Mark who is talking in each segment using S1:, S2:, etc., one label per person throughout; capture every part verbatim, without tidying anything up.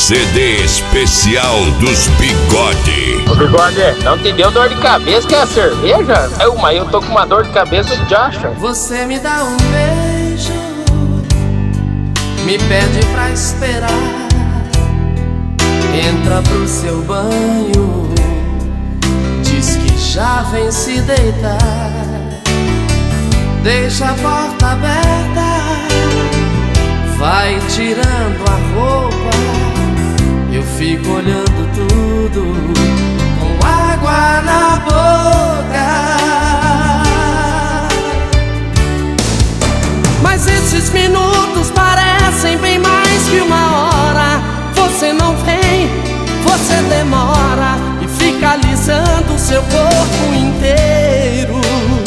S1: C D especial dos Bigode.
S2: Ô Bigode, não te deu dor de cabeça que é a cerveja? Eu, mas eu tô com uma dor de cabeça de acha.
S3: Você me dá um beijo, me pede pra esperar, entra pro seu banho, diz que já vem se deitar, deixa a porta aberta, vai tirando a roupa, eu fico olhando tudo com água na boca. Mas esses minutos parecem bem mais que uma hora. Você não vem, você demora e fica alisando o seu corpo inteiro.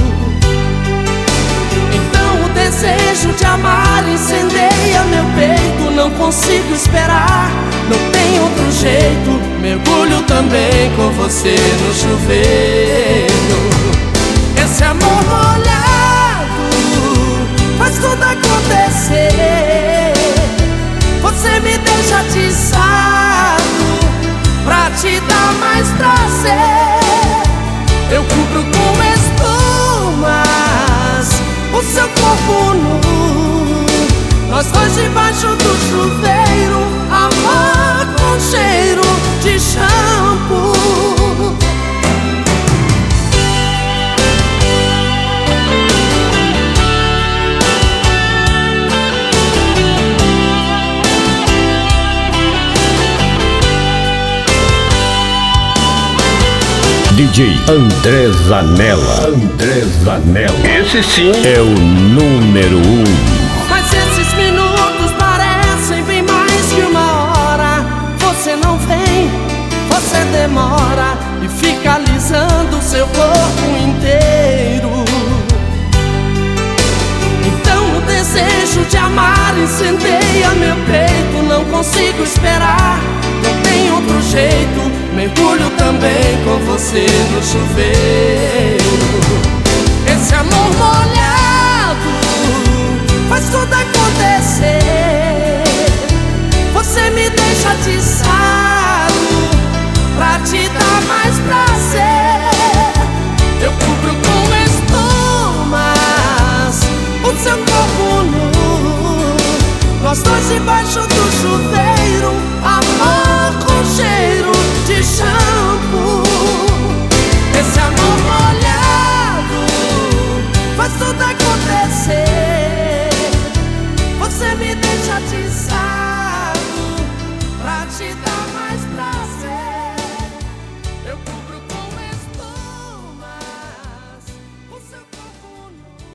S3: Então o desejo de amar incendeia meu peito. Não consigo esperar, não tem outro jeito. Mergulho também com você no chuveiro. Esse amor molhado faz tudo acontecer. Você me deixa atiçado pra te dar mais prazer. Eu cubro com espumas o seu corpo nu, nós dois debaixo do chuveiro, amor com cheiro de shampoo.
S4: D J André Zanella. André Zanella.
S1: Esse sim
S4: é o número um.
S3: Mas esses minutos parecem bem mais que uma hora. Você não vem, você demora e fica alisando o seu corpo inteiro. Então o desejo de amar incendeia meu peito. Não consigo esperar, não tem outro jeito. Mergulho também com você no chuveiro.